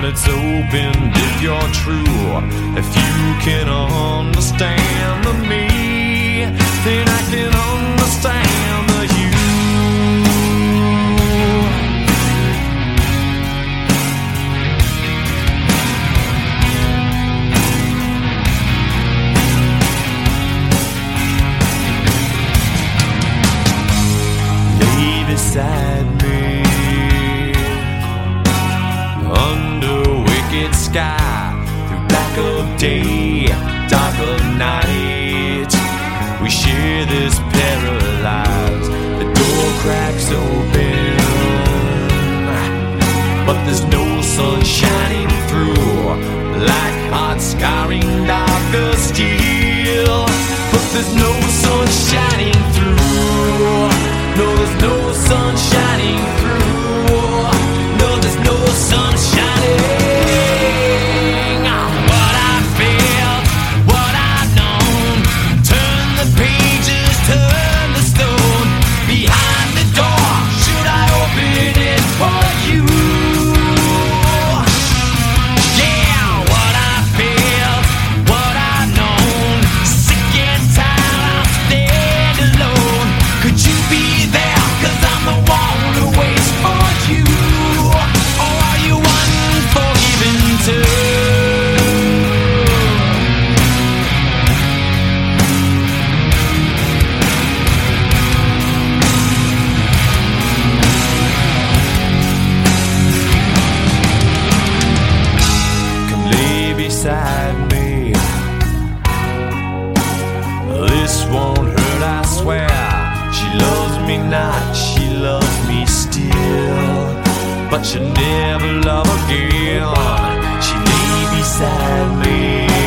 it's opened if you're true. If you can understand the me, then I can understand the you. Lay beside me under wicked sky, through black of day, dark of night. We share this paralyzed. The door cracks open, but there's no sun shining through, like hot scarring darker steel. But there's no sun shining through. No, there's no sun shining through. No, there's no sun shining. What I felt, what I've known. Turn the pages, turn the stone. Behind the door, should I open it for you? Yeah, what I felt, what I've known. Sick and tired, I'll stand alone. Could you be there? 'Cause I'm the one who waits for you. Or are you unforgiven too? Come lay beside me. This won't hurt, I swear. She loves me not, she loves me still, but she'll never love again. She lay beside me,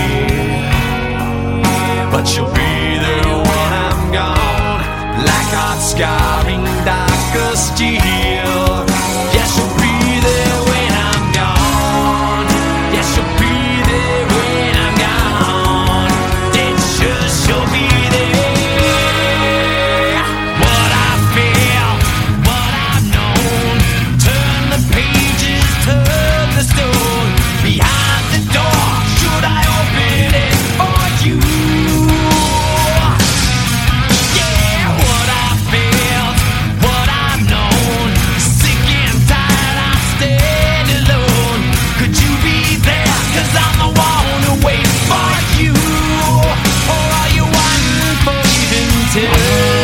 but she'll be there when I'm gone, like hot scarring darker steel. Yeah, she'll be there when I'm gone. Yeah, she'll be there when I'm gone. Dead sure she'll be there. What I feel, what I've known. Turn the pages, turn the stone. Behind the door, should I open it for you? Yeah, what I felt, what I've known. Sick and tired, I stand alone. Could you be there? 'Cause I'm the one who waits for you. Or are you unforgiven too?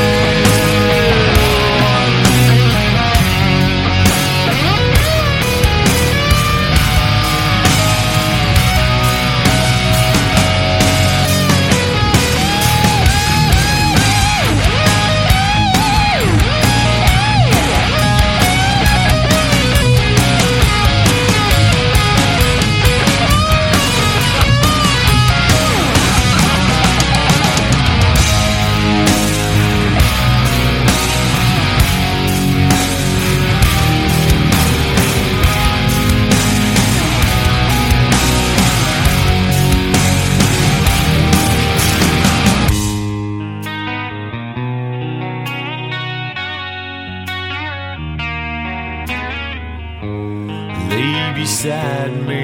Lay beside me.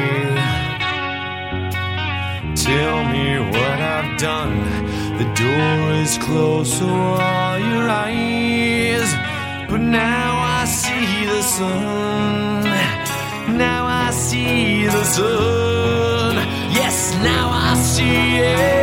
Tell me what I've done. The door is closed, so are your eyes. But now I see the sun. Now I see the sun. Yes, now I see it.